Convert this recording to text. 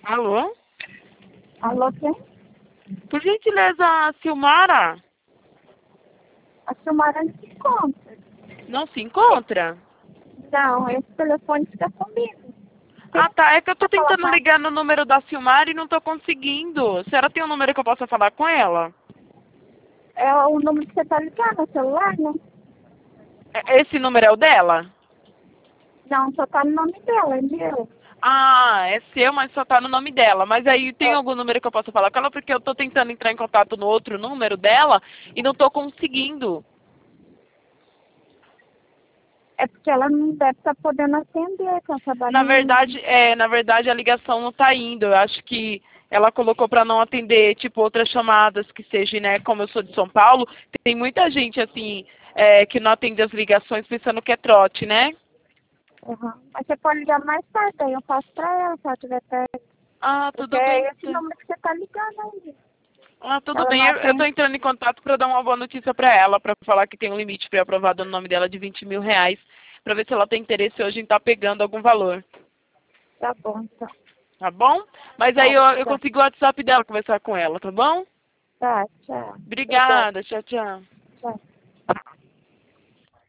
Alô? Alô, quem? Por gentileza, a Silmara A Silmara não se encontra. não se encontra? Não, esse telefone fica comigo. Quem Ah, tá. É que eu tô quer falar tentando mais? ligar no número da Silmara e não tô conseguindo. A senhora tem um número que eu possa falar com ela? É o número que você tá ligando no celular, né? Esse número é o dela? Não, só tá no nome dela, é meu. Ah, é seu, mas só tá no nome dela. Mas aí tem É, algum número que eu possa falar com ela? Porque eu tô tentando entrar em contato no outro número dela e não tô conseguindo. é porque ela não deve estar podendo atender, que ela trabalha em... Na verdade a ligação não tá indo. Eu acho que ela colocou para não atender, tipo, outras chamadas que sejam, né? Como eu sou de São Paulo, tem muita gente assim que não atende as ligações pensando que é trote, né? Uhum. Mas você pode ligar mais tarde, aí eu passo pra ela, se ela tiver perto. Ah, Porque tudo bem. é esse número que você tá ligando aí. Ah, tudo Ela bem. não Eu tô atende. entrando em contato para dar uma boa notícia para ela, para falar que tem um limite pré-aprovado no nome dela de R$ 20.000, para ver se ela tem interesse hoje em estar pegando algum valor. Tá bom, então. Tá bom? Mas aí Tá, eu tchau. consigo o WhatsApp dela conversar com ela, tá bom? Tá, tchau. Obrigada. Obrigada. Tchau, tchau.